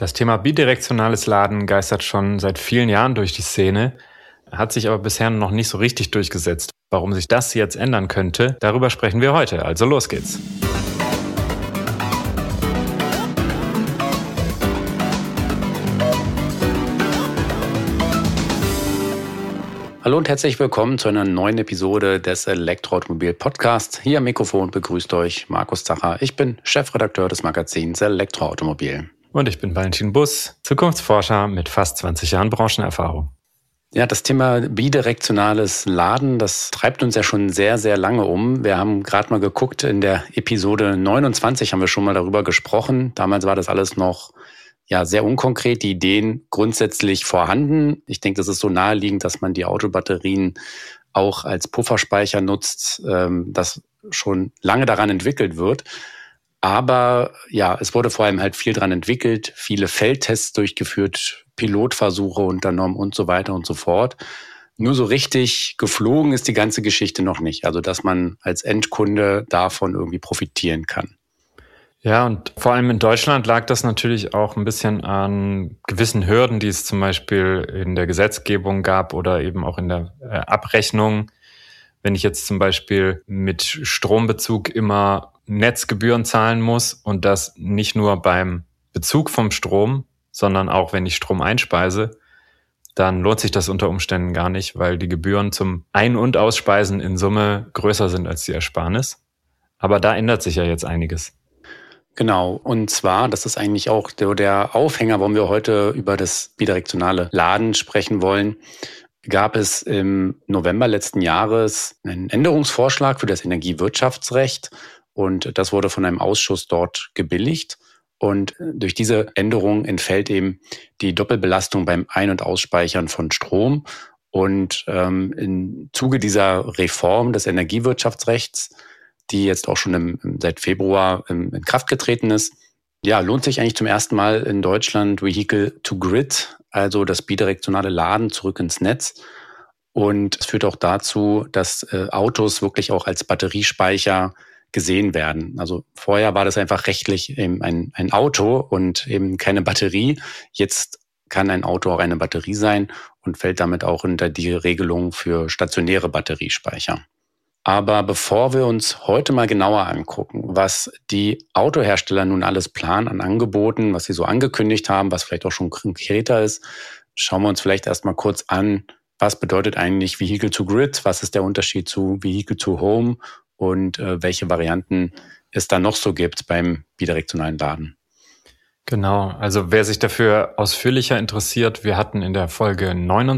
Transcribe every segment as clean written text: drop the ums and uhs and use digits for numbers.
Das Thema bidirektionales Laden geistert schon seit vielen Jahren durch die Szene, hat sich aber bisher noch nicht so richtig durchgesetzt. Warum sich das jetzt ändern könnte, darüber sprechen wir heute. Also los geht's. Hallo und herzlich willkommen zu einer neuen Episode des Elektroautomobil-Podcasts. Hier am Mikrofon begrüßt euch Markus Zacher. Ich bin Chefredakteur des Magazins Elektroautomobil. Und ich bin Valentin Buss, Zukunftsforscher mit fast 20 Jahren Branchenerfahrung. Ja, das Thema bidirektionales Laden, das treibt uns ja schon sehr, sehr lange um. Wir haben gerade mal geguckt, in der Episode 29 haben wir schon mal darüber gesprochen. Damals war das alles noch sehr unkonkret, die Ideen grundsätzlich vorhanden. Ich denke, das ist so naheliegend, dass man die Autobatterien auch als Pufferspeicher nutzt, das schon lange daran entwickelt wird. Aber ja, es wurde vor allem halt viel dran entwickelt, viele Feldtests durchgeführt, Pilotversuche unternommen und so weiter und so fort. Nur so richtig geflogen ist die ganze Geschichte noch nicht. Also, dass man als Endkunde davon irgendwie profitieren kann. Ja, und vor allem in Deutschland lag das natürlich auch ein bisschen an gewissen Hürden, die es zum Beispiel in der Gesetzgebung gab oder eben auch in der Abrechnung. Wenn ich jetzt zum Beispiel mit Strombezug immer Netzgebühren zahlen muss und das nicht nur beim Bezug vom Strom, sondern auch wenn ich Strom einspeise, dann lohnt sich das unter Umständen gar nicht, weil die Gebühren zum Ein- und Ausspeisen in Summe größer sind als die Ersparnis. Aber da ändert sich ja jetzt einiges. Genau, und zwar, das ist eigentlich auch der Aufhänger, warum wir heute über das bidirektionale Laden sprechen wollen, gab es im November letzten Jahres einen Änderungsvorschlag für das Energiewirtschaftsrecht und das wurde von einem Ausschuss dort gebilligt. Und durch diese Änderung entfällt eben die Doppelbelastung beim Ein- und Ausspeichern von Strom. Und im Zuge dieser Reform des Energiewirtschaftsrechts, die jetzt auch schon seit Februar in Kraft getreten ist, lohnt sich eigentlich zum ersten Mal in Deutschland Vehicle to Grid, also das bidirektionale Laden zurück ins Netz. Und es führt auch dazu, dass Autos wirklich auch als Batteriespeicher gesehen werden. Also vorher war das einfach rechtlich eben ein Auto und eben keine Batterie. Jetzt kann ein Auto auch eine Batterie sein und fällt damit auch unter die Regelung für stationäre Batteriespeicher. Aber bevor wir uns heute mal genauer angucken, was die Autohersteller nun alles planen an Angeboten, was sie so angekündigt haben, was vielleicht auch schon konkreter ist, schauen wir uns vielleicht erstmal kurz an, was bedeutet eigentlich Vehicle to Grid, was ist der Unterschied zu Vehicle to Home und welche Varianten es da noch so gibt beim bidirektionalen Laden. Genau, also wer sich dafür ausführlicher interessiert, wir hatten in der Folge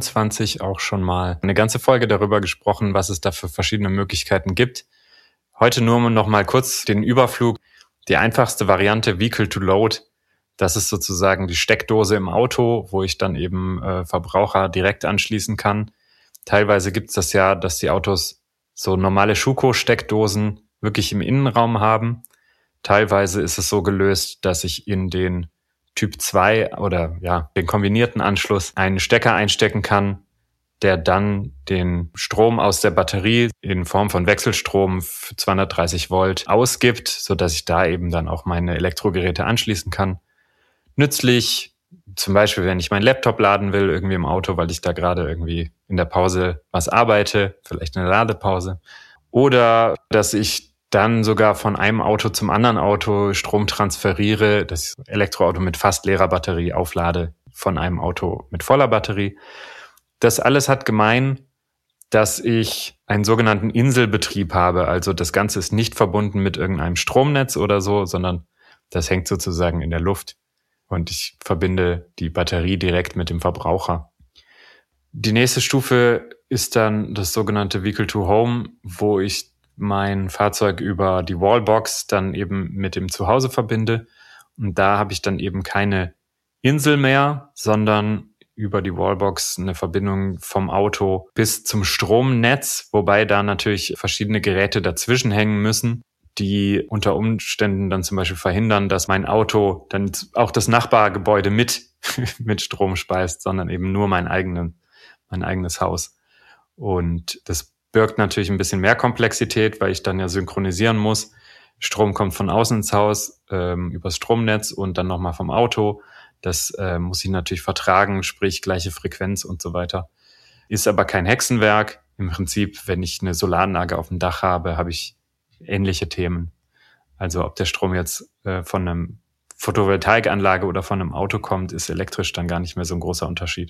29 auch schon mal eine ganze Folge darüber gesprochen, was es da für verschiedene Möglichkeiten gibt. Heute nur noch mal kurz den Überflug. Die einfachste Variante, Vehicle to Load, das ist sozusagen die Steckdose im Auto, wo ich dann eben Verbraucher direkt anschließen kann. Teilweise gibt es das ja, dass die Autos so normale Schuko-Steckdosen wirklich im Innenraum haben. Teilweise ist es so gelöst, dass ich in den Typ 2 oder den kombinierten Anschluss einen Stecker einstecken kann, der dann den Strom aus der Batterie in Form von Wechselstrom für 230 Volt ausgibt, sodass ich da eben dann auch meine Elektrogeräte anschließen kann. Nützlich, zum Beispiel, wenn ich meinen Laptop laden will, irgendwie im Auto, weil ich da gerade irgendwie in der Pause was arbeite, vielleicht eine Ladepause. Oder dass ich dann sogar von einem Auto zum anderen Auto Strom transferiere, das Elektroauto mit fast leerer Batterie auflade von einem Auto mit voller Batterie. Das alles hat gemein, dass ich einen sogenannten Inselbetrieb habe. Also das Ganze ist nicht verbunden mit irgendeinem Stromnetz oder so, sondern das hängt sozusagen in der Luft und ich verbinde die Batterie direkt mit dem Verbraucher. Die nächste Stufe ist dann das sogenannte Vehicle to Home, wo ich mein Fahrzeug über die Wallbox dann eben mit dem Zuhause verbinde. Und da habe ich dann eben keine Insel mehr, sondern über die Wallbox eine Verbindung vom Auto bis zum Stromnetz, wobei da natürlich verschiedene Geräte dazwischen hängen müssen, die unter Umständen dann zum Beispiel verhindern, dass mein Auto dann auch das Nachbargebäude mit Strom speist, sondern eben nur mein eigenes Haus. Und das birgt natürlich ein bisschen mehr Komplexität, weil ich dann ja synchronisieren muss. Strom kommt von außen ins Haus, übers Stromnetz und dann nochmal vom Auto. Das muss ich natürlich vertragen, sprich gleiche Frequenz und so weiter. Ist aber kein Hexenwerk. Im Prinzip, wenn ich eine Solaranlage auf dem Dach habe, habe ich ähnliche Themen. Also ob der Strom jetzt von einem Photovoltaikanlage oder von einem Auto kommt, ist elektrisch dann gar nicht mehr so ein großer Unterschied.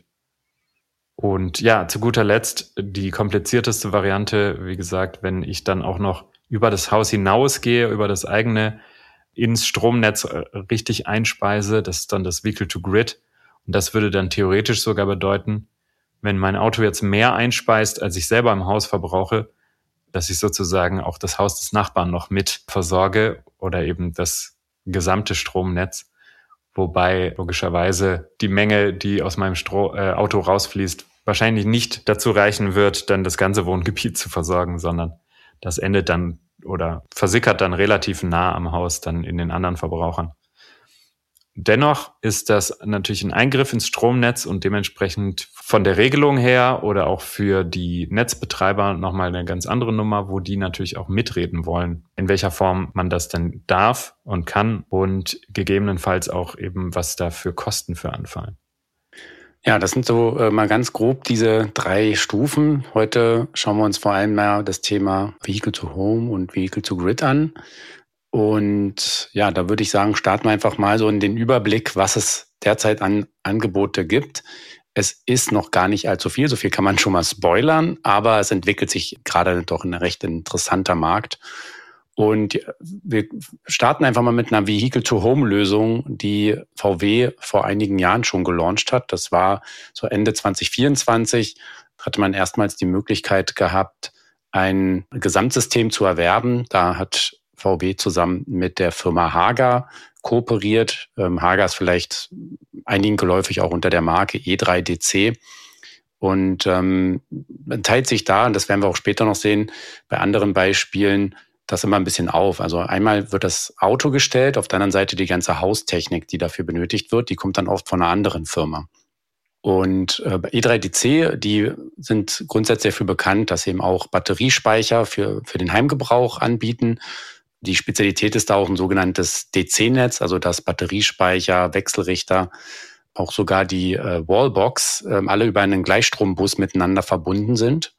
Und ja, zu guter Letzt die komplizierteste Variante, wie gesagt, wenn ich dann auch noch über das Haus hinausgehe, über das eigene ins Stromnetz richtig einspeise, das ist dann das Vehicle-to-Grid. Und das würde dann theoretisch sogar bedeuten, wenn mein Auto jetzt mehr einspeist, als ich selber im Haus verbrauche, dass ich sozusagen auch das Haus des Nachbarn noch mit versorge oder eben das gesamte Stromnetz. Wobei logischerweise die Menge, die aus meinem Auto rausfließt, wahrscheinlich nicht dazu reichen wird, dann das ganze Wohngebiet zu versorgen, sondern das endet dann oder versickert dann relativ nah am Haus dann in den anderen Verbrauchern. Dennoch ist das natürlich ein Eingriff ins Stromnetz und dementsprechend von der Regelung her oder auch für die Netzbetreiber nochmal eine ganz andere Nummer, wo die natürlich auch mitreden wollen, in welcher Form man das denn darf und kann und gegebenenfalls auch eben, was da für Kosten für anfallen. Ja, das sind so mal ganz grob diese 3 Stufen. Heute schauen wir uns vor allem mal das Thema Vehicle to Home und Vehicle to Grid an. Und ja, da würde ich sagen, starten wir einfach mal so in den Überblick, was es derzeit an Angebote gibt. Es ist noch gar nicht allzu viel, so viel kann man schon mal spoilern, aber es entwickelt sich gerade doch ein recht interessanter Markt. Und wir starten einfach mal mit einer Vehicle-to-Home-Lösung, die VW vor einigen Jahren schon gelauncht hat. Das war so Ende 2024, hatte man erstmals die Möglichkeit gehabt, ein Gesamtsystem zu erwerben. Da hat VW zusammen mit der Firma Hager kooperiert. Hager ist vielleicht einigen geläufig auch unter der Marke E3DC. Und man teilt sich da, und das werden wir auch später noch sehen, bei anderen Beispielen, das immer ein bisschen auf. Also einmal wird das Auto gestellt, auf der anderen Seite die ganze Haustechnik, die dafür benötigt wird, die kommt dann oft von einer anderen Firma. Und E3DC, die sind grundsätzlich dafür bekannt, dass sie eben auch Batteriespeicher für den Heimgebrauch anbieten. Die Spezialität ist da auch ein sogenanntes DC-Netz, also das Batteriespeicher, Wechselrichter, auch sogar die Wallbox, alle über einen Gleichstrombus miteinander verbunden sind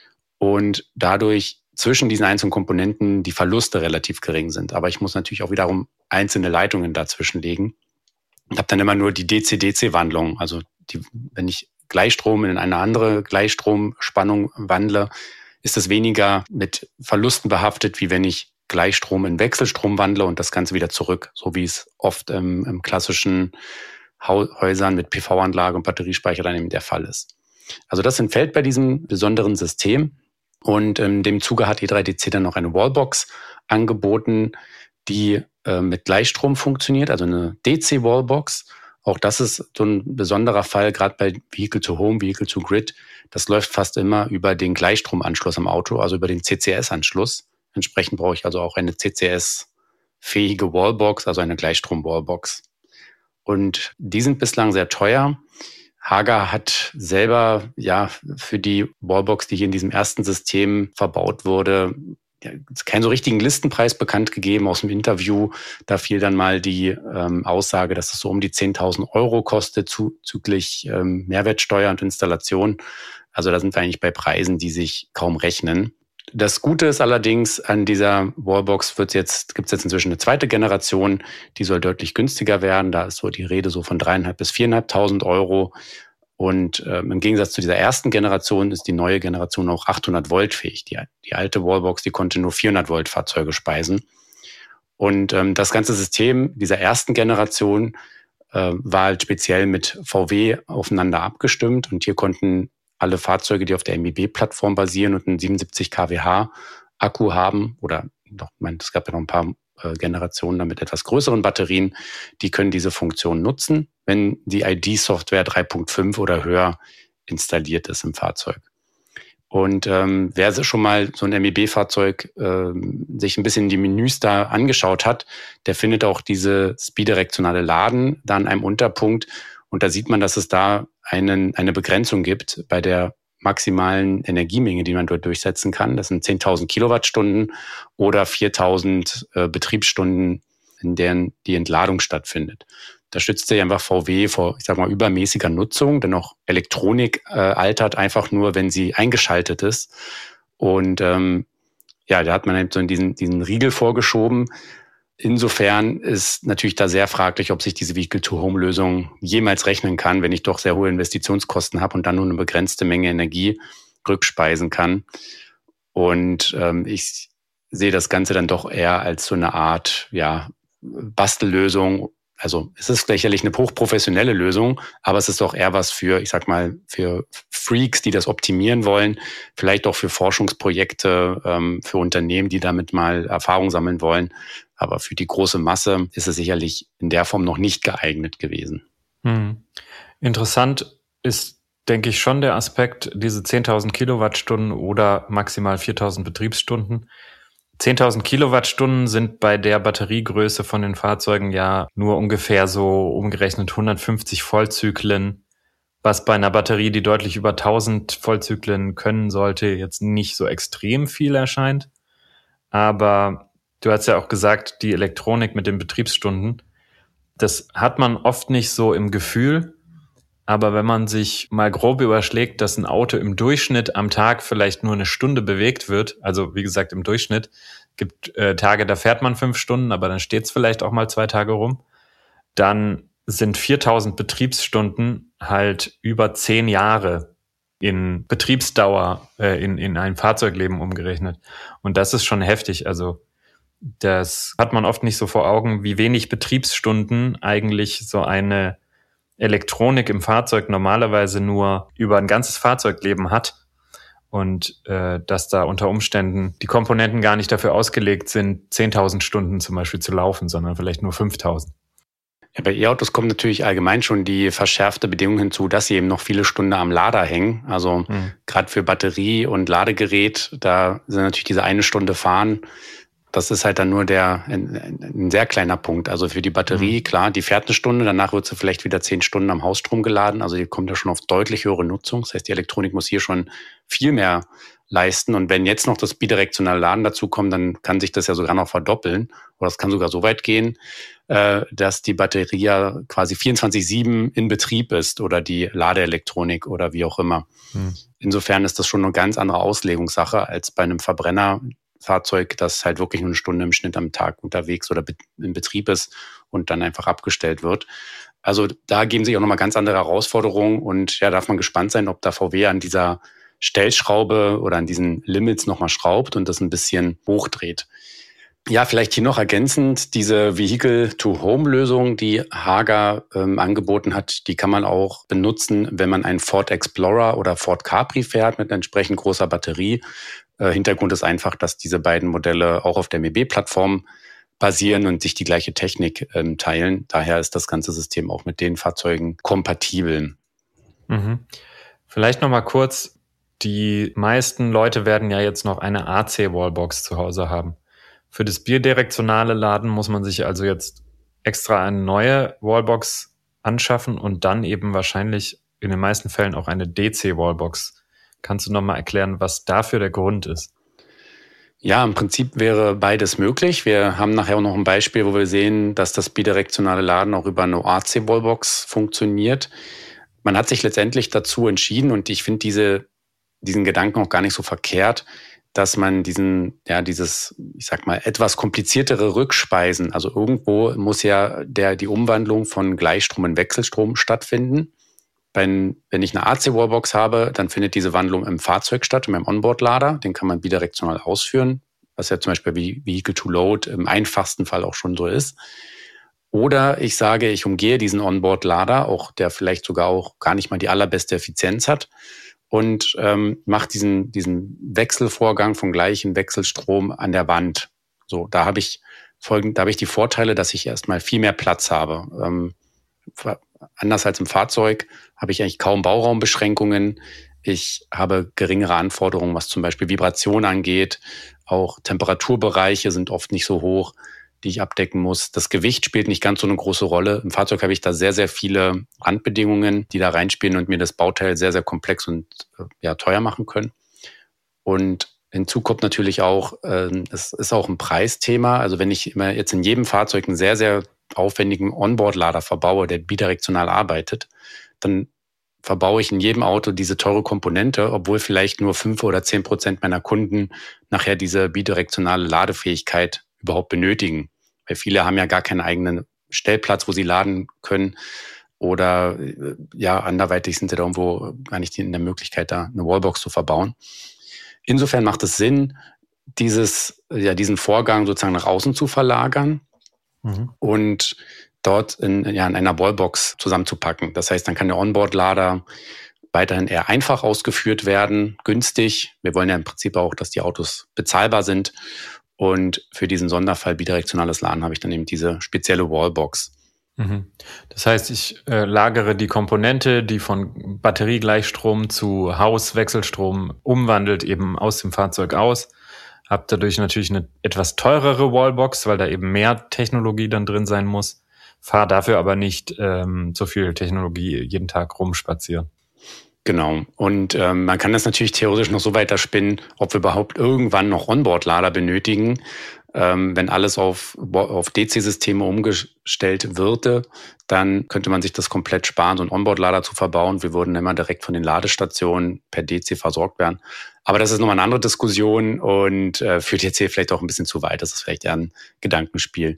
und dadurch zwischen diesen einzelnen Komponenten die Verluste relativ gering sind. Aber ich muss natürlich auch wiederum einzelne Leitungen dazwischen legen und habe dann immer nur die DC-DC-Wandlung. Also wenn ich Gleichstrom in eine andere Gleichstromspannung wandle, ist es weniger mit Verlusten behaftet, wie wenn ich Gleichstrom in Wechselstrom wandle und das Ganze wieder zurück, so wie es oft im klassischen Häusern mit PV-Anlage und Batteriespeicher dann eben der Fall ist. Also das entfällt bei diesem besonderen System und in dem Zuge hat E3DC dann noch eine Wallbox angeboten, die mit Gleichstrom funktioniert, also eine DC-Wallbox. Auch das ist so ein besonderer Fall, gerade bei Vehicle to Home, Vehicle to Grid. Das läuft fast immer über den Gleichstromanschluss am Auto, also über den CCS-Anschluss. Entsprechend brauche ich also auch eine CCS-fähige Wallbox, also eine Gleichstrom-Wallbox. Und die sind bislang sehr teuer. Hager hat selber ja für die Wallbox, die hier in diesem ersten System verbaut wurde, keinen so richtigen Listenpreis bekannt gegeben aus dem Interview. Da fiel dann mal die Aussage, dass es so um die 10.000 Euro kostet, zuzüglich Mehrwertsteuer und Installation. Also da sind wir eigentlich bei Preisen, die sich kaum rechnen. Das Gute ist allerdings, an dieser Wallbox gibt es jetzt inzwischen eine zweite Generation, die soll deutlich günstiger werden. Da ist so die Rede so von 3.500 bis 4.500 Euro. Und im Gegensatz zu dieser ersten Generation ist die neue Generation auch 800 Volt fähig. Die alte Wallbox, die konnte nur 400 Volt Fahrzeuge speisen. Und das ganze System dieser ersten Generation war halt speziell mit VW aufeinander abgestimmt. Und hier konnten alle Fahrzeuge, die auf der MEB-Plattform basieren und einen 77 kWh Akku haben, oder es gab ja noch ein paar Generationen dann mit etwas größeren Batterien, die können diese Funktion nutzen, wenn die ID-Software 3.5 oder höher installiert ist im Fahrzeug. Und wer schon mal so ein MEB-Fahrzeug sich ein bisschen die Menüs da angeschaut hat, der findet auch dieses bidirektionale Laden da an einem Unterpunkt. Und da sieht man, dass es da eine Begrenzung gibt bei der maximalen Energiemenge, die man dort durchsetzen kann. Das sind 10.000 Kilowattstunden oder 4.000 Betriebsstunden, in denen die Entladung stattfindet. Da schützt sich einfach VW vor, ich sag mal, übermäßiger Nutzung, denn auch Elektronik altert einfach nur, wenn sie eingeschaltet ist. Und da hat man halt so diesen Riegel vorgeschoben. Insofern ist natürlich da sehr fraglich, ob sich diese Vehicle-to-Home-Lösung jemals rechnen kann, wenn ich doch sehr hohe Investitionskosten habe und dann nur eine begrenzte Menge Energie rückspeisen kann. Und ich sehe das Ganze dann doch eher als so eine Art, Bastellösung. Also es ist sicherlich eine hochprofessionelle Lösung, aber es ist doch eher was für, ich sag mal, für Freaks, die das optimieren wollen, vielleicht auch für Forschungsprojekte, für Unternehmen, die damit mal Erfahrung sammeln wollen. Aber für die große Masse ist es sicherlich in der Form noch nicht geeignet gewesen. Interessant ist, denke ich, schon der Aspekt, diese 10.000 Kilowattstunden oder maximal 4.000 Betriebsstunden. 10.000 Kilowattstunden sind bei der Batteriegröße von den Fahrzeugen ja nur ungefähr so umgerechnet 150 Vollzyklen, was bei einer Batterie, die deutlich über 1.000 Vollzyklen können sollte, jetzt nicht so extrem viel erscheint. Aber du hast ja auch gesagt, die Elektronik mit den Betriebsstunden, das hat man oft nicht so im Gefühl. Aber wenn man sich mal grob überschlägt, dass ein Auto im Durchschnitt am Tag vielleicht nur eine Stunde bewegt wird, also wie gesagt im Durchschnitt, gibt Tage, da fährt man 5 Stunden, aber dann steht es vielleicht auch mal 2 Tage rum, dann sind 4.000 Betriebsstunden halt über 10 Jahre in Betriebsdauer in ein Fahrzeugleben umgerechnet. Und das ist schon heftig. Also das hat man oft nicht so vor Augen, wie wenig Betriebsstunden eigentlich so eine Elektronik im Fahrzeug normalerweise nur über ein ganzes Fahrzeugleben hat und dass da unter Umständen die Komponenten gar nicht dafür ausgelegt sind, 10.000 Stunden zum Beispiel zu laufen, sondern vielleicht nur 5.000. Ja, bei E-Autos kommt natürlich allgemein schon die verschärfte Bedingung hinzu, dass sie eben noch viele Stunden am Lader hängen. Also gerade für Batterie und Ladegerät, da sind natürlich diese 1 Stunde fahren. Das ist halt dann nur ein sehr kleiner Punkt. Also für die Batterie, klar, die fährt 1 Stunde, danach wird sie vielleicht wieder 10 Stunden am Hausstrom geladen. Also die kommt ja schon auf deutlich höhere Nutzung. Das heißt, die Elektronik muss hier schon viel mehr leisten. Und wenn jetzt noch das bidirektionale Laden dazu kommt, dann kann sich das ja sogar noch verdoppeln. Oder es kann sogar so weit gehen, dass die Batterie ja quasi 24/7 in Betrieb ist oder die Ladeelektronik oder wie auch immer. Insofern ist das schon eine ganz andere Auslegungssache als bei einem Verbrennerfahrzeug, das halt wirklich nur 1 Stunde im Schnitt am Tag unterwegs oder in Betrieb ist und dann einfach abgestellt wird. Also da geben sich auch nochmal ganz andere Herausforderungen und ja, darf man gespannt sein, ob da VW an dieser Stellschraube oder an diesen Limits nochmal schraubt und das ein bisschen hochdreht. Ja, vielleicht hier noch ergänzend, diese Vehicle-to-Home-Lösung, die Hager angeboten hat, die kann man auch benutzen, wenn man einen Ford Explorer oder Ford Capri fährt mit entsprechend großer Batterie. Hintergrund ist einfach, dass diese beiden Modelle auch auf der MEB-Plattform basieren und sich die gleiche Technik teilen. Daher ist das ganze System auch mit den Fahrzeugen kompatibel. Vielleicht noch mal kurz, die meisten Leute werden ja jetzt noch eine AC-Wallbox zu Hause haben. Für das bidirektionale Laden muss man sich also jetzt extra eine neue Wallbox anschaffen und dann eben wahrscheinlich in den meisten Fällen auch eine DC-Wallbox. Kannst du noch mal erklären, was dafür der Grund ist? Ja, im Prinzip wäre beides möglich. Wir haben nachher auch noch ein Beispiel, wo wir sehen, dass das bidirektionale Laden auch über eine AC-Wallbox funktioniert. Man hat sich letztendlich dazu entschieden und ich finde diesen Gedanken auch gar nicht so verkehrt, dass man dieses, ich sag mal, etwas kompliziertere Rückspeisen, also irgendwo muss ja die Umwandlung von Gleichstrom in Wechselstrom stattfinden. Wenn ich eine AC-Wallbox habe, dann findet diese Wandlung im Fahrzeug statt, in meinem Onboard-Lader. Den kann man bidirektional ausführen, was ja zum Beispiel wie Vehicle-to-Load im einfachsten Fall auch schon so ist. Oder ich sage, ich umgehe diesen Onboard-Lader, auch der vielleicht sogar auch gar nicht mal die allerbeste Effizienz hat, und mache diesen Wechselvorgang von gleichem Wechselstrom an der Wand. So, da habe ich die Vorteile, dass ich erstmal viel mehr Platz habe. Anders als im Fahrzeug habe ich eigentlich kaum Bauraumbeschränkungen. Ich habe geringere Anforderungen, was zum Beispiel Vibration angeht. Auch Temperaturbereiche sind oft nicht so hoch, die ich abdecken muss. Das Gewicht spielt nicht ganz so eine große Rolle. Im Fahrzeug habe ich da sehr, sehr viele Randbedingungen, die da reinspielen und mir das Bauteil sehr, sehr komplex und teuer machen können. Und hinzu kommt natürlich auch, es ist auch ein Preisthema. Also wenn ich immer jetzt in jedem Fahrzeug einen sehr, sehr aufwendigen Onboard-Lader verbaue, der bidirektional arbeitet, dann verbaue ich in jedem Auto diese teure Komponente, obwohl vielleicht nur 5 oder 10% meiner Kunden nachher diese bidirektionale Ladefähigkeit überhaupt benötigen. Weil viele haben ja gar keinen eigenen Stellplatz, wo sie laden können. Oder anderweitig sind sie da irgendwo gar nicht in der Möglichkeit, da eine Wallbox zu verbauen. Insofern macht es Sinn, diesen Vorgang sozusagen nach außen zu verlagern und dort in einer Wallbox zusammenzupacken. Das heißt, dann kann der Onboard-Lader weiterhin eher einfach ausgeführt werden, günstig. Wir wollen ja im Prinzip auch, dass die Autos bezahlbar sind. Und für diesen Sonderfall bidirektionales Laden habe ich dann eben diese spezielle Wallbox. Das heißt, ich lagere die Komponente, die von Batteriegleichstrom zu Hauswechselstrom umwandelt, eben aus dem Fahrzeug aus. Habe dadurch natürlich eine etwas teurere Wallbox, weil da eben mehr Technologie dann drin sein muss. Fahre dafür aber nicht so viel Technologie jeden Tag rumspazieren. Genau. Und man kann das natürlich theoretisch noch so weiter spinnen, ob wir überhaupt irgendwann noch Onboard-Lader benötigen. Wenn alles auf DC-Systeme umgestellt würde, dann könnte man sich das komplett sparen, so einen Onboard-Lader zu verbauen. Wir würden immer direkt von den Ladestationen per DC versorgt werden. Aber das ist nochmal eine andere Diskussion und führt jetzt hier vielleicht auch ein bisschen zu weit. Das ist vielleicht eher ein Gedankenspiel.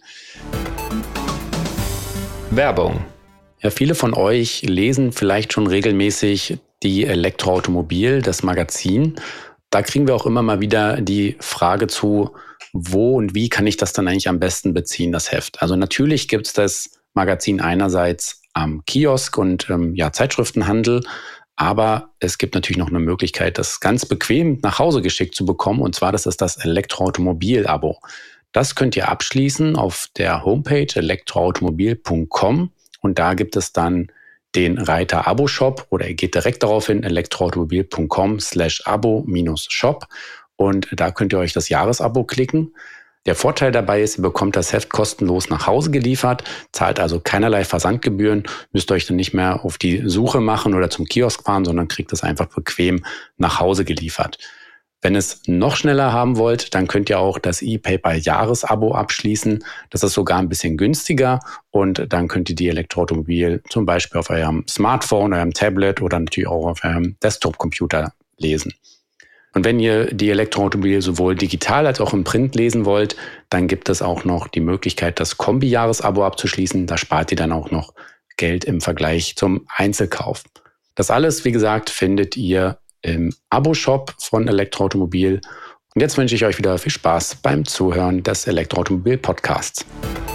Werbung. Ja, viele von euch lesen vielleicht schon regelmäßig die Elektroautomobil, das Magazin. Da kriegen wir auch immer mal wieder die Frage zu, wo und wie kann ich das dann eigentlich am besten beziehen, das Heft? Also natürlich gibt es das Magazin einerseits am Kiosk und Zeitschriftenhandel, aber es gibt natürlich noch eine Möglichkeit, das ganz bequem nach Hause geschickt zu bekommen, und zwar das ist das Elektroautomobil-Abo. Das könnt ihr abschließen auf der Homepage elektroautomobil.com und da gibt es dann den Reiter Abo-Shop oder ihr geht direkt darauf hin, elektroautomobil.com/abo-shop und da könnt ihr euch das Jahresabo klicken. Der Vorteil dabei ist, ihr bekommt das Heft kostenlos nach Hause geliefert, zahlt also keinerlei Versandgebühren, müsst euch dann nicht mehr auf die Suche machen oder zum Kiosk fahren, sondern kriegt es einfach bequem nach Hause geliefert. Wenn es noch schneller haben wollt, dann könnt ihr auch das ePaper-Jahresabo abschließen. Das ist sogar ein bisschen günstiger und dann könnt ihr die Elektroautomobil zum Beispiel auf eurem Smartphone, eurem Tablet oder natürlich auch auf eurem Desktop-Computer lesen. Und wenn ihr die Elektroautomobil sowohl digital als auch im Print lesen wollt, dann gibt es auch noch die Möglichkeit, das Kombi-Jahresabo abzuschließen. Da spart ihr dann auch noch Geld im Vergleich zum Einzelkauf. Das alles, wie gesagt, findet ihr im Abo-Shop von Elektroautomobil. Und jetzt wünsche ich euch wieder viel Spaß beim Zuhören des Elektroautomobil-Podcasts.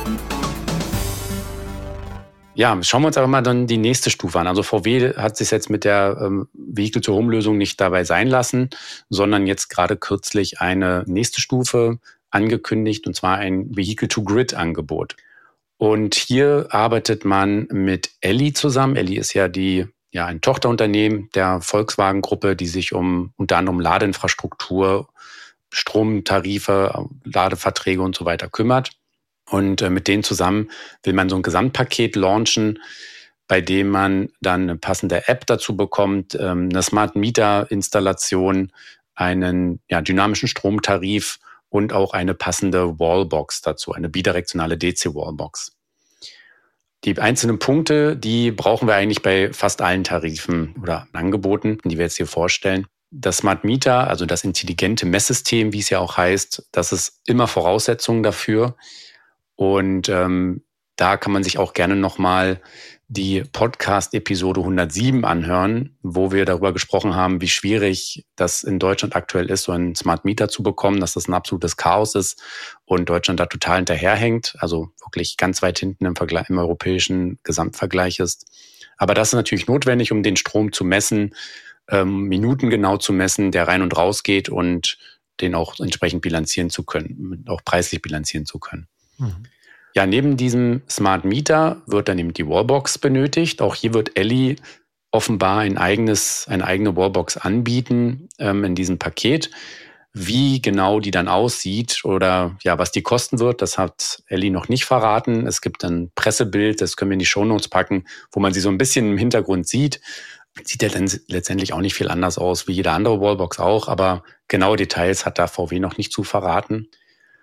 Ja, schauen wir uns aber mal dann die nächste Stufe an. Also VW hat sich jetzt mit der Vehicle-to-Home-Lösung nicht dabei sein lassen, sondern jetzt gerade kürzlich eine nächste Stufe angekündigt, und zwar ein Vehicle-to-Grid-Angebot. Und hier arbeitet man mit Elli zusammen. Elli ist ja ein Tochterunternehmen der Volkswagen-Gruppe, die sich unter anderem Ladeinfrastruktur, Stromtarife, Ladeverträge und so weiter kümmert. Und mit denen zusammen will man so ein Gesamtpaket launchen, bei dem man dann eine passende App dazu bekommt, eine Smart Meter Installation, einen dynamischen Stromtarif und auch eine passende Wallbox dazu, eine bidirektionale DC-Wallbox. Die einzelnen Punkte, die brauchen wir eigentlich bei fast allen Tarifen oder Angeboten, die wir jetzt hier vorstellen. Das Smart Meter, also das intelligente Messsystem, wie es ja auch heißt, das ist immer Voraussetzung dafür. Und da kann man sich auch gerne nochmal die Podcast-Episode 107 anhören, wo wir darüber gesprochen haben, wie schwierig das in Deutschland aktuell ist, so einen Smart Meter zu bekommen, dass das ein absolutes Chaos ist und Deutschland da total hinterherhängt, also wirklich ganz weit hinten im europäischen Gesamtvergleich ist. Aber das ist natürlich notwendig, um den Strom zu messen, minutengenau zu messen, der rein und raus geht und den auch entsprechend bilanzieren zu können, auch preislich bilanzieren zu können. Ja, neben diesem Smart Meter wird dann eben die Wallbox benötigt. Auch hier wird Elli offenbar eine eigene Wallbox anbieten in diesem Paket. Wie genau die dann aussieht oder was die kosten wird, das hat Elli noch nicht verraten. Es gibt ein Pressebild, das können wir in die Shownotes packen, wo man sie so ein bisschen im Hintergrund sieht. Sieht ja dann letztendlich auch nicht viel anders aus wie jede andere Wallbox auch, aber genaue Details hat da VW noch nicht zu verraten.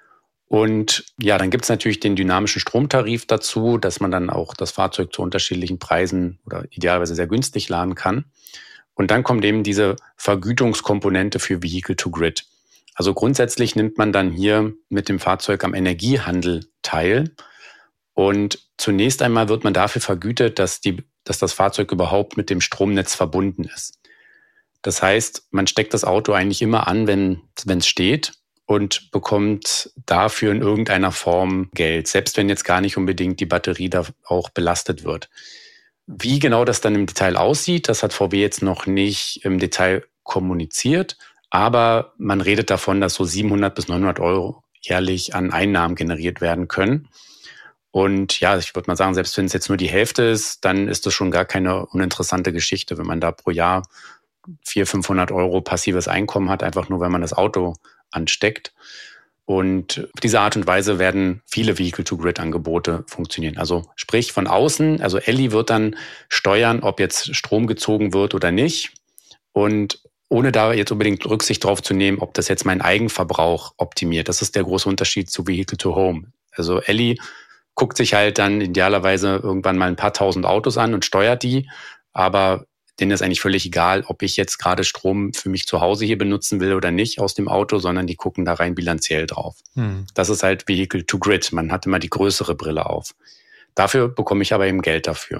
Und ja, dann gibt es natürlich den dynamischen Stromtarif dazu, dass man dann auch das Fahrzeug zu unterschiedlichen Preisen oder idealerweise sehr günstig laden kann. Und dann kommt eben diese Vergütungskomponente für Vehicle-to-Grid. Also grundsätzlich nimmt man dann hier mit dem Fahrzeug am Energiehandel teil. Und zunächst einmal wird man dafür vergütet, dass das Fahrzeug überhaupt mit dem Stromnetz verbunden ist. Das heißt, man steckt das Auto eigentlich immer an, wenn es steht, und bekommt dafür in irgendeiner Form Geld, selbst wenn jetzt gar nicht unbedingt die Batterie da auch belastet wird. Wie genau das dann im Detail aussieht, das hat VW jetzt noch nicht im Detail kommuniziert, aber man redet davon, dass so 700 bis 900 Euro jährlich an Einnahmen generiert werden können. Und ja, ich würde mal sagen, selbst wenn es jetzt nur die Hälfte ist, dann ist das schon gar keine uninteressante Geschichte, wenn man da pro Jahr 400, 500 Euro passives Einkommen hat, einfach nur, wenn man das Auto ansteckt. Und auf diese Art und Weise werden viele Vehicle-to-Grid-Angebote funktionieren. Also sprich von außen, also Elli wird dann steuern, ob jetzt Strom gezogen wird oder nicht. Und ohne da jetzt unbedingt Rücksicht drauf zu nehmen, ob das jetzt meinen Eigenverbrauch optimiert. Das ist der große Unterschied zu Vehicle-to-Home. Also Elli guckt sich halt dann idealerweise irgendwann mal ein paar tausend Autos an und steuert die. Aber denen ist eigentlich völlig egal, ob ich jetzt gerade Strom für mich zu Hause hier benutzen will oder nicht aus dem Auto, sondern die gucken da rein bilanziell drauf. Das ist halt Vehicle to Grid. Man hat immer die größere Brille auf. Dafür bekomme ich aber eben Geld dafür.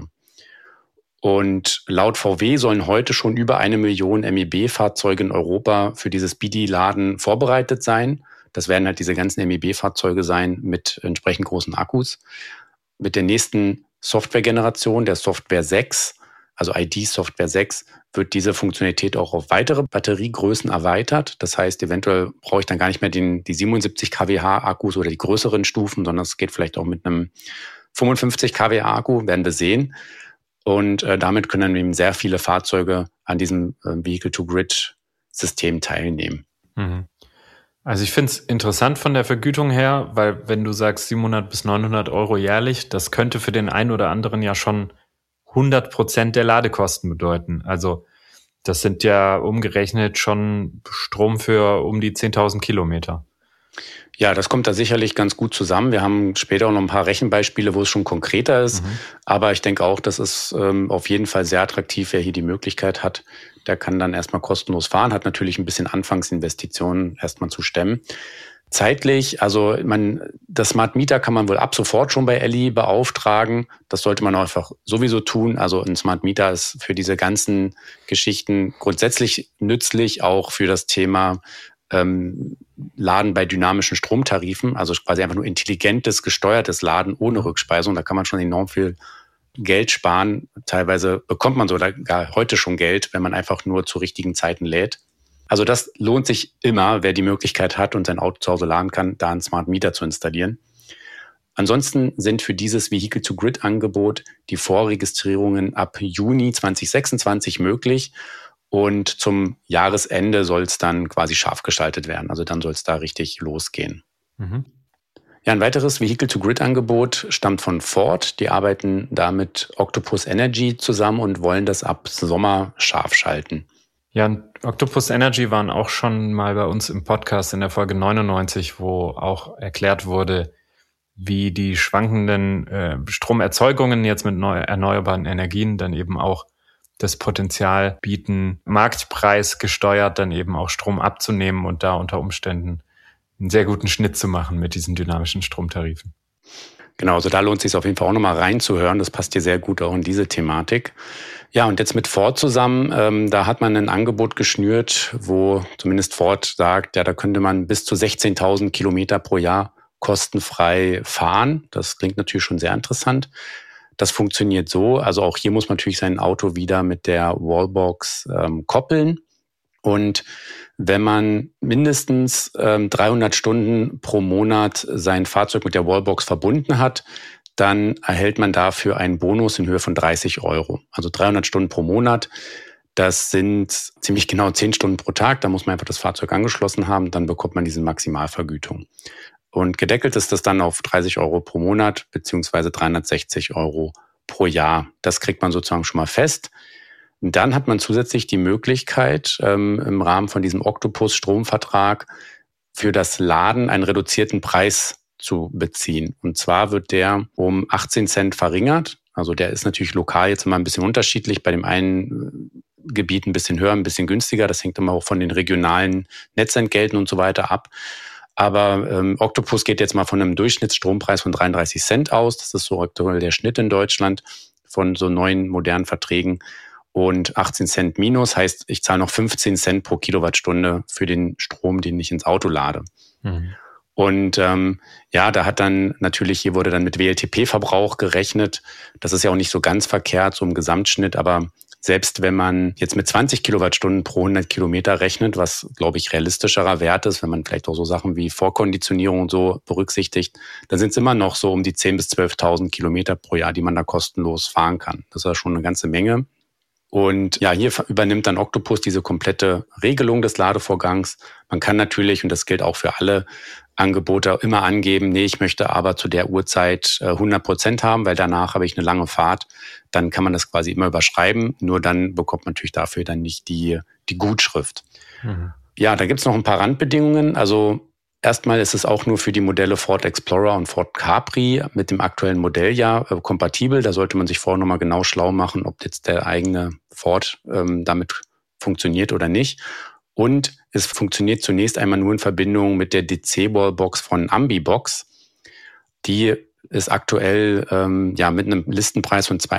Und laut VW sollen heute schon über 1 Million MEB-Fahrzeuge in Europa für dieses BD-Laden vorbereitet sein. Das werden halt diese ganzen MEB-Fahrzeuge sein mit entsprechend großen Akkus. Mit der nächsten Softwaregeneration, der Software 6, also ID-Software 6, wird diese Funktionalität auch auf weitere Batteriegrößen erweitert. Das heißt, eventuell brauche ich dann gar nicht mehr die 77 kWh Akkus oder die größeren Stufen, sondern es geht vielleicht auch mit einem 55 kWh Akku, werden wir sehen. Und damit können dann eben sehr viele Fahrzeuge an diesem Vehicle-to-Grid-System teilnehmen. Also ich finde es interessant von der Vergütung her, weil wenn du sagst 700 bis 900 Euro jährlich, das könnte für den einen oder anderen ja schon 100% der Ladekosten bedeuten. Also das sind ja umgerechnet schon Strom für um die 10.000 Kilometer. Ja, das kommt da sicherlich ganz gut zusammen. Wir haben später auch noch ein paar Rechenbeispiele, wo es schon konkreter ist. Aber ich denke auch, das ist auf jeden Fall sehr attraktiv, wer hier die Möglichkeit hat. Der kann dann erstmal kostenlos fahren, hat natürlich ein bisschen Anfangsinvestitionen erstmal zu stemmen. Zeitlich, also das Smart Meter kann man wohl ab sofort schon bei Elli beauftragen. Das sollte man auch einfach sowieso tun. Also ein Smart Meter ist für diese ganzen Geschichten grundsätzlich nützlich, auch für das Thema Laden bei dynamischen Stromtarifen. Also quasi einfach nur intelligentes, gesteuertes Laden ohne Rückspeisung. Da kann man schon enorm viel Geld sparen. Teilweise bekommt man sogar heute schon Geld, wenn man einfach nur zu richtigen Zeiten lädt. Also das lohnt sich immer, wer die Möglichkeit hat und sein Auto zu Hause laden kann, da einen Smart Meter zu installieren. Ansonsten sind für dieses Vehicle-to-Grid-Angebot die Vorregistrierungen ab Juni 2026 möglich und zum Jahresende soll es dann quasi scharf gestaltet werden. Also dann soll es da richtig losgehen. Ja, ein weiteres Vehicle-to-Grid-Angebot stammt von Ford. Die arbeiten da mit Octopus Energy zusammen und wollen das ab Sommer scharf schalten. Ja, und Octopus Energy waren auch schon mal bei uns im Podcast in der Folge 99, wo auch erklärt wurde, wie die schwankenden Stromerzeugungen jetzt mit erneuerbaren Energien dann eben auch das Potenzial bieten, marktpreisgesteuert dann eben auch Strom abzunehmen und da unter Umständen einen sehr guten Schnitt zu machen mit diesen dynamischen Stromtarifen. Genau, also da lohnt es sich auf jeden Fall auch nochmal reinzuhören. Das passt hier sehr gut auch in diese Thematik. Ja, und jetzt mit Ford zusammen, da hat man ein Angebot geschnürt, wo zumindest Ford sagt, ja, da könnte man bis zu 16.000 Kilometer pro Jahr kostenfrei fahren. Das klingt natürlich schon sehr interessant. Das funktioniert so, also auch hier muss man natürlich sein Auto wieder mit der Wallbox koppeln. Und wenn man mindestens 300 Stunden pro Monat sein Fahrzeug mit der Wallbox verbunden hat, dann erhält man dafür einen Bonus in Höhe von 30 Euro. Also 300 Stunden pro Monat, das sind ziemlich genau 10 Stunden pro Tag. Da muss man einfach das Fahrzeug angeschlossen haben, dann bekommt man diese Maximalvergütung. Und gedeckelt ist das dann auf 30 Euro pro Monat beziehungsweise 360 Euro pro Jahr. Das kriegt man sozusagen schon mal fest. Und dann hat man zusätzlich die Möglichkeit, im Rahmen von diesem Octopus-Stromvertrag für das Laden einen reduzierten Preis zu beziehen. Und zwar wird der um 18 Cent verringert. Also der ist natürlich lokal jetzt immer ein bisschen unterschiedlich. Bei dem einen Gebiet ein bisschen höher, ein bisschen günstiger. Das hängt immer auch von den regionalen Netzentgelten und so weiter ab. Aber Octopus geht jetzt mal von einem Durchschnittsstrompreis von 33 Cent aus. Das ist so aktuell der Schnitt in Deutschland von so neuen modernen Verträgen. Und 18 Cent minus heißt, ich zahle noch 15 Cent pro Kilowattstunde für den Strom, den ich ins Auto lade. Mhm. Und da hat dann natürlich, hier wurde dann mit WLTP-Verbrauch gerechnet. Das ist ja auch nicht so ganz verkehrt, so im Gesamtschnitt. Aber selbst wenn man jetzt mit 20 Kilowattstunden pro 100 Kilometer rechnet, was, glaube ich, realistischerer Wert ist, wenn man vielleicht auch so Sachen wie Vorkonditionierung und so berücksichtigt, dann sind es immer noch so um die 10.000 bis 12.000 Kilometer pro Jahr, die man da kostenlos fahren kann. Das ist ja schon eine ganze Menge. Und ja, hier übernimmt dann Octopus diese komplette Regelung des Ladevorgangs. Man kann natürlich, und das gilt auch für alle Angebote, immer angeben, nee, ich möchte aber zu der Uhrzeit 100% haben, weil danach habe ich eine lange Fahrt. Dann kann man das quasi immer überschreiben. Nur dann bekommt man natürlich dafür dann nicht die Gutschrift. Mhm. Ja, da gibt's noch ein paar Randbedingungen. Also erstmal ist es auch nur für die Modelle Ford Explorer und Ford Capri mit dem aktuellen Modelljahr kompatibel. Da sollte man sich vorher nochmal genau schlau machen, ob jetzt der eigene Ford damit funktioniert oder nicht. Und es funktioniert zunächst einmal nur in Verbindung mit der DC-Wallbox von Ambibox. Die ist aktuell mit einem Listenpreis von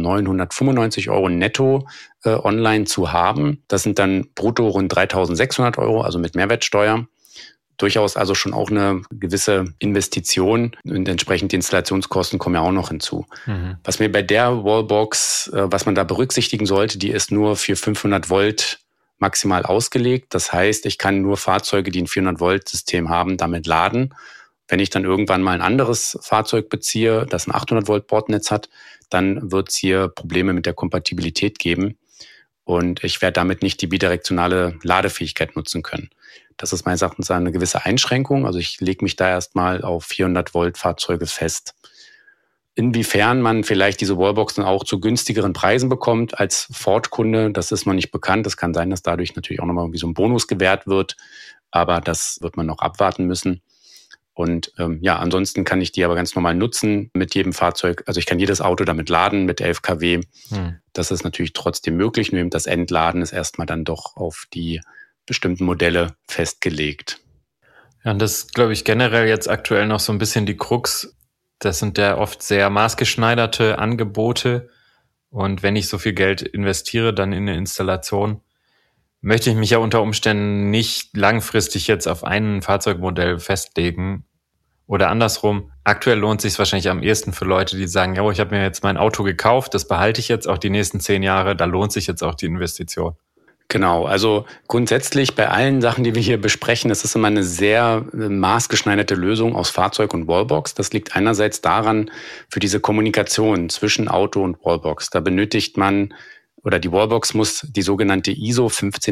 2.995 Euro netto online zu haben. Das sind dann brutto rund 3.600 Euro, also mit Mehrwertsteuer. Durchaus also schon auch eine gewisse Investition und entsprechend die Installationskosten kommen ja auch noch hinzu. Mhm. Was mir bei der Wallbox, was man da berücksichtigen sollte, die ist nur für 500 Volt maximal ausgelegt. Das heißt, ich kann nur Fahrzeuge, die ein 400-Volt-System haben, damit laden. Wenn ich dann irgendwann mal ein anderes Fahrzeug beziehe, das ein 800-Volt-Bordnetz hat, dann wird es hier Probleme mit der Kompatibilität geben. Und ich werde damit nicht die bidirektionale Ladefähigkeit nutzen können. Das ist meines Erachtens eine gewisse Einschränkung. Also ich lege mich da erstmal auf 400-Volt-Fahrzeuge fest. Inwiefern man vielleicht diese Wallboxen auch zu günstigeren Preisen bekommt als Ford-Kunde, das ist noch nicht bekannt. Es kann sein, dass dadurch natürlich auch nochmal irgendwie so ein Bonus gewährt wird. Aber das wird man noch abwarten müssen. Und ansonsten kann ich die aber ganz normal nutzen mit jedem Fahrzeug. Also ich kann jedes Auto damit laden mit 11 kW. Das ist natürlich trotzdem möglich. Nur eben das Entladen ist erstmal dann doch auf die bestimmten Modelle festgelegt. Ja, und das ist, glaube ich, generell jetzt aktuell noch so ein bisschen die Krux. Das sind ja oft sehr maßgeschneiderte Angebote. Und wenn ich so viel Geld investiere dann in eine Installation, möchte ich mich ja unter Umständen nicht langfristig jetzt auf ein Fahrzeugmodell festlegen. Oder andersrum, aktuell lohnt es sich wahrscheinlich am ehesten für Leute, die sagen, ja, ich habe mir jetzt mein Auto gekauft, das behalte ich jetzt auch die nächsten 10 Jahre, da lohnt sich jetzt auch die Investition. Genau, also grundsätzlich bei allen Sachen, die wir hier besprechen, ist es immer eine sehr maßgeschneiderte Lösung aus Fahrzeug und Wallbox. Das liegt einerseits daran, für diese Kommunikation zwischen Auto und Wallbox, da benötigt man, oder die Wallbox muss die sogenannte ISO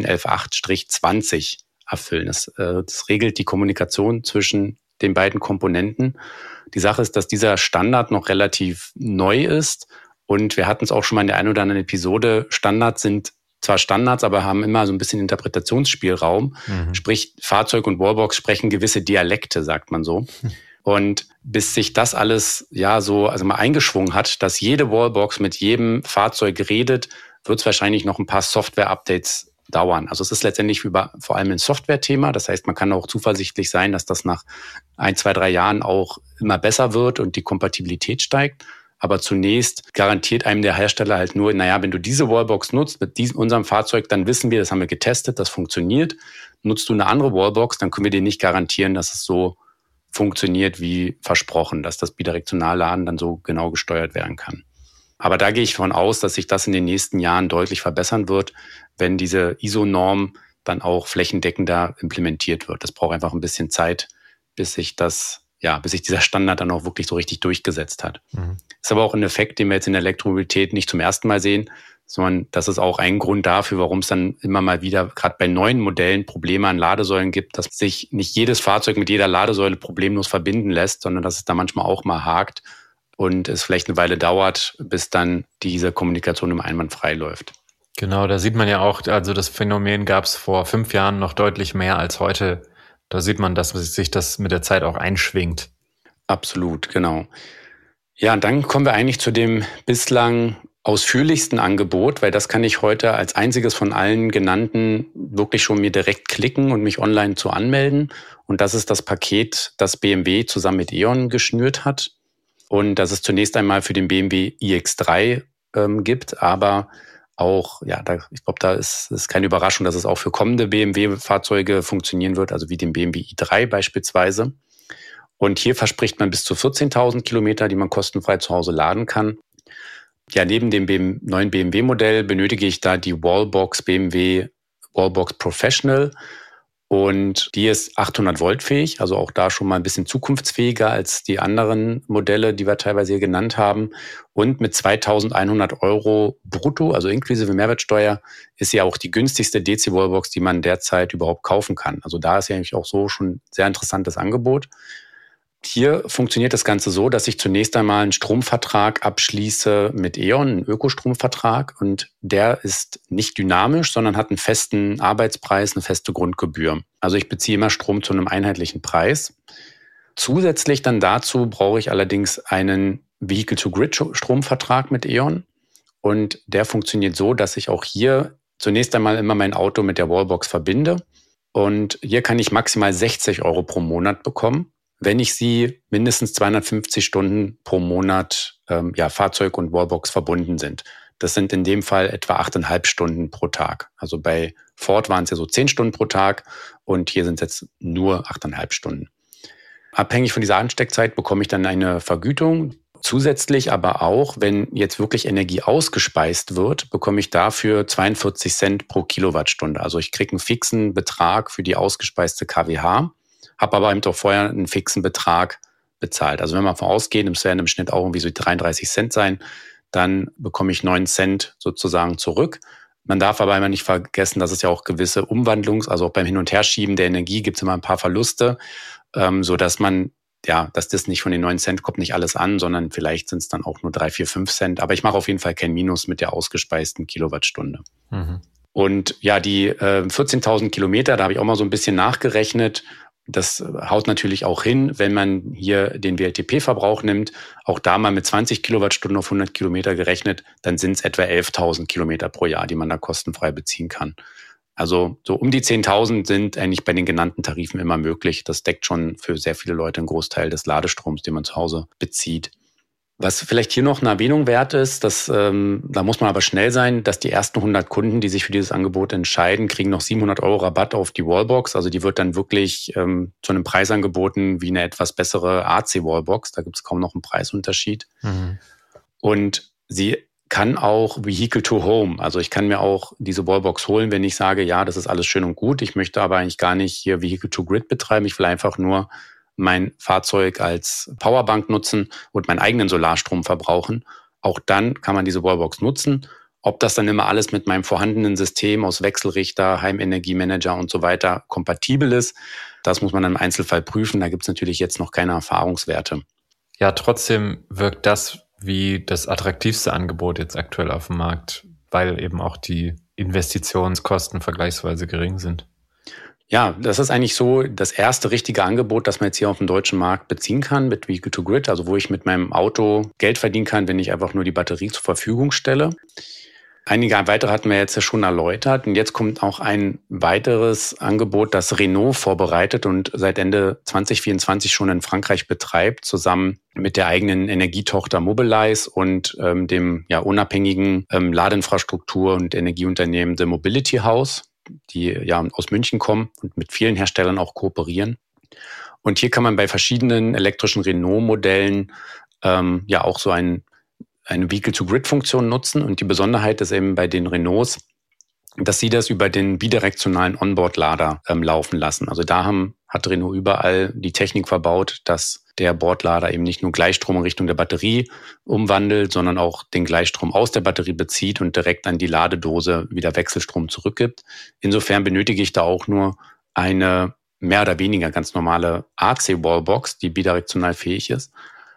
15118-20 erfüllen. Das regelt die Kommunikation zwischen den beiden Komponenten. Die Sache ist, dass dieser Standard noch relativ neu ist und wir hatten es auch schon mal in der einen oder anderen Episode. Standards sind zwar Standards, aber haben immer so ein bisschen Interpretationsspielraum. Sprich, Fahrzeug und Wallbox sprechen gewisse Dialekte, sagt man so. Und bis sich das alles mal eingeschwungen hat, dass jede Wallbox mit jedem Fahrzeug redet, wird es wahrscheinlich noch ein paar Software-Updates dauern. Also es ist letztendlich vor allem ein Software-Thema. Das heißt, man kann auch zuversichtlich sein, dass das nach 1, 2, 3 Jahren auch immer besser wird und die Kompatibilität steigt. Aber zunächst garantiert einem der Hersteller halt nur, wenn du diese Wallbox nutzt mit unserem Fahrzeug, dann wissen wir, das haben wir getestet, das funktioniert. Nutzt du eine andere Wallbox, dann können wir dir nicht garantieren, dass es so funktioniert wie versprochen, dass das Bidirektionalladen dann so genau gesteuert werden kann. Aber da gehe ich von aus, dass sich das in den nächsten Jahren deutlich verbessern wird, wenn diese ISO-Norm dann auch flächendeckender implementiert wird. Das braucht einfach ein bisschen Zeit, bis sich dieser Standard dann auch wirklich so richtig durchgesetzt hat. Ist aber auch ein Effekt, den wir jetzt in der Elektromobilität nicht zum ersten Mal sehen, sondern das ist auch ein Grund dafür, warum es dann immer mal wieder, gerade bei neuen Modellen, Probleme an Ladesäulen gibt, dass sich nicht jedes Fahrzeug mit jeder Ladesäule problemlos verbinden lässt, sondern dass es da manchmal auch mal hakt und es vielleicht eine Weile dauert, bis dann diese Kommunikation im einwandfrei läuft. Genau, da sieht man ja auch, also das Phänomen gab es vor 5 Jahren noch deutlich mehr als heute. Da sieht man, dass sich das mit der Zeit auch einschwingt. Absolut, genau. Ja, und dann kommen wir eigentlich zu dem bislang ausführlichsten Angebot, weil das kann ich heute als einziges von allen genannten wirklich schon mir direkt klicken und mich online zu anmelden. Und das ist das Paket, das BMW zusammen mit E.ON geschnürt hat. Und das es zunächst einmal für den BMW iX3 gibt, aber auch, ja, ich glaube, da ist keine Überraschung, dass es auch für kommende BMW-Fahrzeuge funktionieren wird, also wie den BMW i3 beispielsweise. Und hier verspricht man bis zu 14.000 Kilometer, die man kostenfrei zu Hause laden kann. Ja, neben dem neuen BMW-Modell benötige ich da die Wallbox BMW Wallbox Professional. Und die ist 800 Volt fähig, also auch da schon mal ein bisschen zukunftsfähiger als die anderen Modelle, die wir teilweise hier genannt haben. Und mit 2.100 Euro brutto, also inklusive Mehrwertsteuer, ist sie auch die günstigste DC-Wallbox, die man derzeit überhaupt kaufen kann. Also da ist ja eigentlich auch so schon ein sehr interessantes Angebot. Hier funktioniert das Ganze so, dass ich zunächst einmal einen Stromvertrag abschließe mit E.ON, einen Ökostromvertrag. Und der ist nicht dynamisch, sondern hat einen festen Arbeitspreis, eine feste Grundgebühr. Also ich beziehe immer Strom zu einem einheitlichen Preis. Zusätzlich dann dazu brauche ich allerdings einen Vehicle-to-Grid-Stromvertrag mit E.ON. Und der funktioniert so, dass ich auch hier zunächst einmal immer mein Auto mit der Wallbox verbinde. Und hier kann ich maximal 60 Euro pro Monat bekommen, wenn ich sie mindestens 250 Stunden pro Monat Fahrzeug und Wallbox verbunden sind. Das sind in dem Fall etwa 8,5 Stunden pro Tag. Also bei Ford waren es ja so 10 Stunden pro Tag und hier sind es jetzt nur 8,5 Stunden. Abhängig von dieser Ansteckzeit bekomme ich dann eine Vergütung. Zusätzlich aber auch, wenn jetzt wirklich Energie ausgespeist wird, bekomme ich dafür 42 Cent pro Kilowattstunde. Also ich kriege einen fixen Betrag für die ausgespeiste kWh, habe aber eben auch vorher einen fixen Betrag bezahlt. Also wenn man davon ausgeht, es werden im Schnitt auch irgendwie so 33 Cent sein, dann bekomme ich 9 Cent sozusagen zurück. Man darf aber immer nicht vergessen, dass es ja auch gewisse also auch beim Hin- und Herschieben der Energie gibt es immer ein paar Verluste, sodass dass das nicht von den 9 Cent kommt nicht alles an, sondern vielleicht sind es dann auch nur 3, 4, 5 Cent. Aber ich mache auf jeden Fall kein Minus mit der ausgespeisten Kilowattstunde. Mhm. Und ja, die 14.000 Kilometer, da habe ich auch mal so ein bisschen nachgerechnet. Das haut natürlich auch hin, wenn man hier den WLTP-Verbrauch nimmt. Auch da mal mit 20 Kilowattstunden auf 100 Kilometer gerechnet, dann sind es etwa 11.000 Kilometer pro Jahr, die man da kostenfrei beziehen kann. Also so um die 10.000 sind eigentlich bei den genannten Tarifen immer möglich. Das deckt schon für sehr viele Leute einen Großteil des Ladestroms, den man zu Hause bezieht. Was vielleicht hier noch eine Erwähnung wert ist, da muss man aber schnell sein, dass die ersten 100 Kunden, die sich für dieses Angebot entscheiden, kriegen noch 700 Euro Rabatt auf die Wallbox. Also die wird dann wirklich zu einem Preis angeboten wie eine etwas bessere AC-Wallbox. Da gibt es kaum noch einen Preisunterschied. Mhm. Und sie kann auch Vehicle to Home. Also ich kann mir auch diese Wallbox holen, wenn ich sage, ja, das ist alles schön und gut. Ich möchte aber eigentlich gar nicht hier Vehicle to Grid betreiben. Ich will einfach nur mein Fahrzeug als Powerbank nutzen und meinen eigenen Solarstrom verbrauchen. Auch dann kann man diese Wallbox nutzen. Ob das dann immer alles mit meinem vorhandenen System aus Wechselrichter, Heimenergiemanager und so weiter kompatibel ist, das muss man im Einzelfall prüfen. Da gibt es natürlich jetzt noch keine Erfahrungswerte. Ja, trotzdem wirkt das wie das attraktivste Angebot jetzt aktuell auf dem Markt, weil eben auch die Investitionskosten vergleichsweise gering sind. Ja, das ist eigentlich so das erste richtige Angebot, das man jetzt hier auf dem deutschen Markt beziehen kann mit Vehicle to Grid, also wo ich mit meinem Auto Geld verdienen kann, wenn ich einfach nur die Batterie zur Verfügung stelle. Einige weitere hatten wir jetzt ja schon erläutert und jetzt kommt auch ein weiteres Angebot, das Renault vorbereitet und seit Ende 2024 schon in Frankreich betreibt, zusammen mit der eigenen Energietochter Mobilize und dem unabhängigen Ladeinfrastruktur- und Energieunternehmen The Mobility House, die ja aus München kommen und mit vielen Herstellern auch kooperieren. Und hier kann man bei verschiedenen elektrischen Renault-Modellen auch so eine Vehicle-to-Grid-Funktion nutzen. Und die Besonderheit ist eben bei den Renaults, dass sie das über den bidirektionalen Onboard-Lader laufen lassen. Also da hat Renault überall die Technik verbaut, dass der Bordlader eben nicht nur Gleichstrom in Richtung der Batterie umwandelt, sondern auch den Gleichstrom aus der Batterie bezieht und direkt an die Ladedose wieder Wechselstrom zurückgibt. Insofern benötige ich da auch nur eine mehr oder weniger ganz normale AC-Wallbox, die bidirektional fähig ist.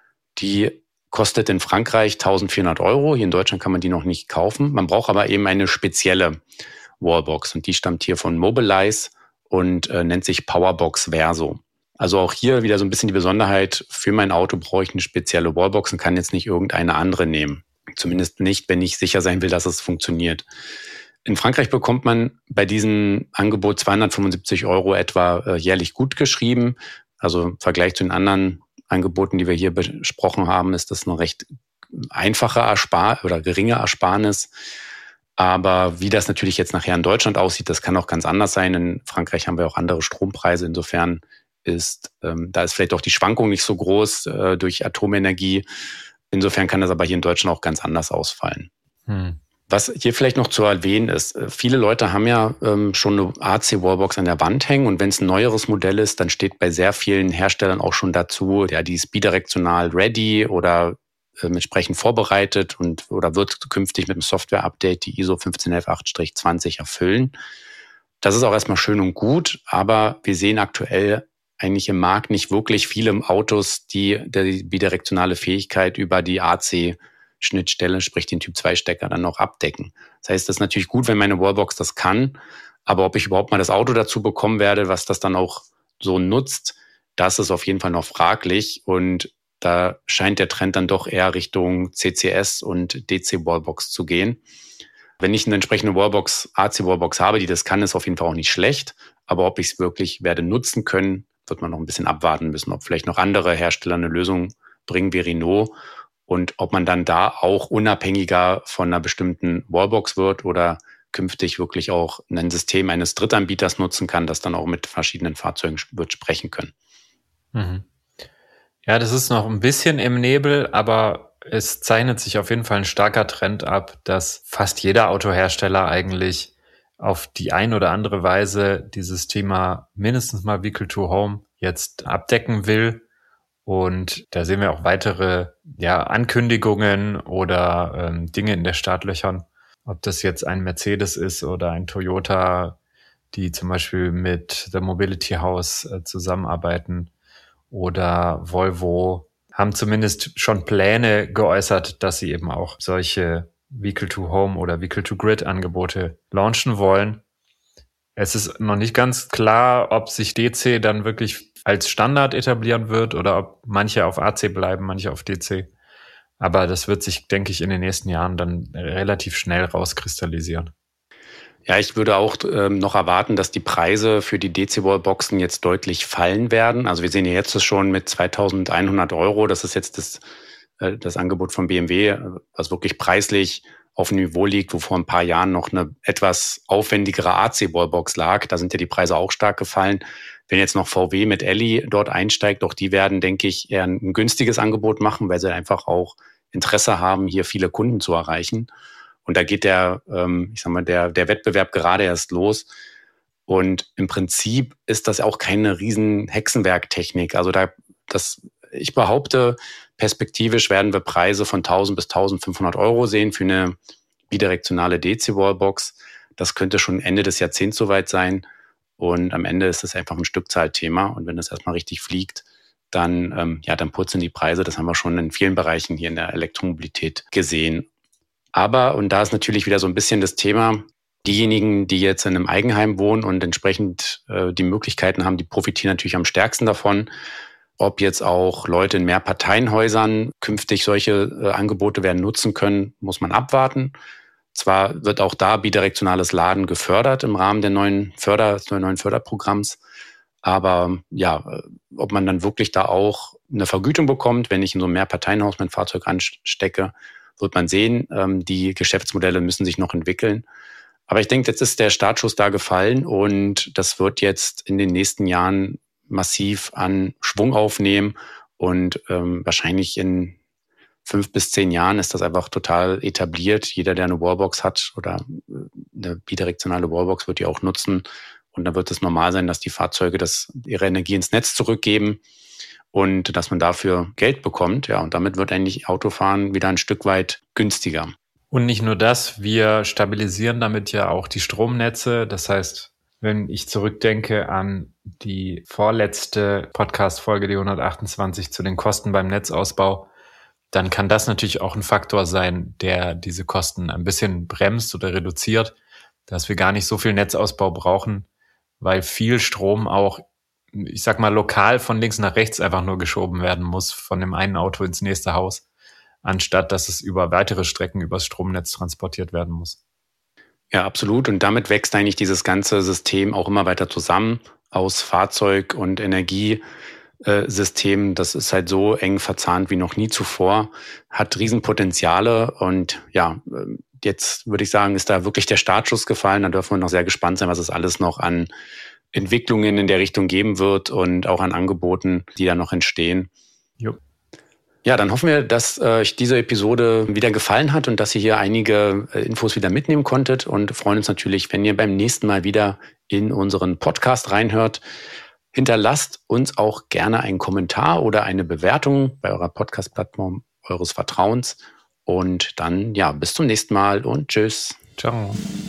Die kostet in Frankreich 1.400 Euro. Hier in Deutschland kann man die noch nicht kaufen. Man braucht aber eben eine spezielle Wallbox und die stammt hier von Mobilize und nennt sich Powerbox Verso. Also auch hier wieder so ein bisschen die Besonderheit, für mein Auto brauche ich eine spezielle Wallbox und kann jetzt nicht irgendeine andere nehmen. Zumindest nicht, wenn ich sicher sein will, dass es funktioniert. In Frankreich bekommt man bei diesem Angebot 275 € etwa jährlich gut geschrieben. Also im Vergleich zu den anderen Angeboten, die wir hier besprochen haben, ist das eine recht einfache geringe Ersparnis. Aber wie das natürlich jetzt nachher in Deutschland aussieht, das kann auch ganz anders sein. In Frankreich haben wir auch andere Strompreise. Insofern da ist vielleicht auch die Schwankung nicht so groß durch Atomenergie. Insofern kann das aber hier in Deutschland auch ganz anders ausfallen. Was hier vielleicht noch zu erwähnen ist, viele Leute haben ja schon eine AC-Wallbox an der Wand hängen und wenn es ein neueres Modell ist, dann steht bei sehr vielen Herstellern auch schon dazu, ja, die ist bidirektional ready oder entsprechend vorbereitet oder wird künftig mit dem Software-Update die ISO 15118-20 erfüllen. Das ist auch erstmal schön und gut, aber wir sehen aktuell eigentlich im Markt nicht wirklich viele Autos, die bidirektionale Fähigkeit über die AC-Schnittstelle, sprich den Typ-2-Stecker, dann noch abdecken. Das heißt, das ist natürlich gut, wenn meine Wallbox das kann, aber ob ich überhaupt mal das Auto dazu bekommen werde, was das dann auch so nutzt, das ist auf jeden Fall noch fraglich und da scheint der Trend dann doch eher Richtung CCS und DC-Wallbox zu gehen. Wenn ich eine entsprechende Wallbox, AC-Wallbox habe, die das kann, ist auf jeden Fall auch nicht schlecht, aber ob ich es wirklich werde nutzen können, wird man noch ein bisschen abwarten müssen, ob vielleicht noch andere Hersteller eine Lösung bringen wie Renault und ob man dann da auch unabhängiger von einer bestimmten Wallbox wird oder künftig wirklich auch ein System eines Drittanbieters nutzen kann, das dann auch mit verschiedenen Fahrzeugen wird sprechen können. Mhm. Ja, das ist noch ein bisschen im Nebel, aber es zeichnet sich auf jeden Fall ein starker Trend ab, dass fast jeder Autohersteller eigentlich auf die ein oder andere Weise dieses Thema mindestens mal Vehicle to Home jetzt abdecken will. Und da sehen wir auch weitere Ankündigungen oder Dinge in der Startlöchern. Ob das jetzt ein Mercedes ist oder ein Toyota, die zum Beispiel mit The Mobility House zusammenarbeiten oder Volvo, haben zumindest schon Pläne geäußert, dass sie eben auch solche Vehicle-to-Home oder Vehicle-to-Grid-Angebote launchen wollen. Es ist noch nicht ganz klar, ob sich DC dann wirklich als Standard etablieren wird oder ob manche auf AC bleiben, manche auf DC. Aber das wird sich, denke ich, in den nächsten Jahren dann relativ schnell rauskristallisieren. Ja, ich würde auch noch erwarten, dass die Preise für die DC-Wallboxen jetzt deutlich fallen werden. Also wir sehen ja jetzt schon mit 2.100 €. Das ist jetzt das Angebot von BMW, was wirklich preislich auf einem Niveau liegt, wo vor ein paar Jahren noch eine etwas aufwendigere AC-Wallbox lag. Da sind ja die Preise auch stark gefallen. Wenn jetzt noch VW mit Elli dort einsteigt, auch die werden, denke ich, eher ein günstiges Angebot machen, weil sie einfach auch Interesse haben, hier viele Kunden zu erreichen. Und da geht der Wettbewerb gerade erst los. Und im Prinzip ist das auch keine riesen Hexenwerktechnik. Also ich behaupte, perspektivisch werden wir Preise von 1.000 bis 1.500 € sehen für eine bidirektionale DC-Wallbox. Das könnte schon Ende des Jahrzehnts soweit sein. Und am Ende ist es einfach ein Stückzahlthema. Und wenn das erstmal richtig fliegt, dann purzeln die Preise. Das haben wir schon in vielen Bereichen hier in der Elektromobilität gesehen. Aber, und da ist natürlich wieder so ein bisschen das Thema, diejenigen, die jetzt in einem Eigenheim wohnen und entsprechend die Möglichkeiten haben, die profitieren natürlich am stärksten davon. Ob jetzt auch Leute in Mehrparteienhäusern künftig solche Angebote werden nutzen können, muss man abwarten. Zwar wird auch da bidirektionales Laden gefördert im Rahmen des neuen Förderprogramms, aber ja, ob man dann wirklich da auch eine Vergütung bekommt, wenn ich in so einem Mehrparteienhaus mein Fahrzeug anstecke, wird man sehen. Die Geschäftsmodelle müssen sich noch entwickeln. Aber ich denke, jetzt ist der Startschuss da gefallen und das wird jetzt in den nächsten Jahren massiv an Schwung aufnehmen und wahrscheinlich in 5 bis 10 Jahren ist das einfach total etabliert. Jeder, der eine Wallbox hat oder eine bidirektionale Wallbox, wird die auch nutzen und dann wird es normal sein, dass die Fahrzeuge ihre Energie ins Netz zurückgeben und dass man dafür Geld bekommt. Ja, und damit wird eigentlich Autofahren wieder ein Stück weit günstiger. Und nicht nur das, wir stabilisieren damit ja auch die Stromnetze. Das heißt, wenn ich zurückdenke an die vorletzte Podcast-Folge, die 128 zu den Kosten beim Netzausbau, dann kann das natürlich auch ein Faktor sein, der diese Kosten ein bisschen bremst oder reduziert, dass wir gar nicht so viel Netzausbau brauchen, weil viel Strom auch, ich sag mal, lokal von links nach rechts einfach nur geschoben werden muss, von dem einen Auto ins nächste Haus, anstatt dass es über weitere Strecken übers Stromnetz transportiert werden muss. Ja, absolut. Und damit wächst eigentlich dieses ganze System auch immer weiter zusammen aus Fahrzeug- und Energiesystem. Das ist halt so eng verzahnt wie noch nie zuvor, hat Riesenpotenziale. Und ja, jetzt würde ich sagen, ist da wirklich der Startschuss gefallen. Da dürfen wir noch sehr gespannt sein, was es alles noch an Entwicklungen in der Richtung geben wird und auch an Angeboten, die da noch entstehen. Jo. Ja, dann hoffen wir, dass euch diese Episode wieder gefallen hat und dass ihr hier einige Infos wieder mitnehmen konntet und freuen uns natürlich, wenn ihr beim nächsten Mal wieder in unseren Podcast reinhört. Hinterlasst uns auch gerne einen Kommentar oder eine Bewertung bei eurer Podcast-Plattform eures Vertrauens und dann, ja, bis zum nächsten Mal und tschüss. Ciao.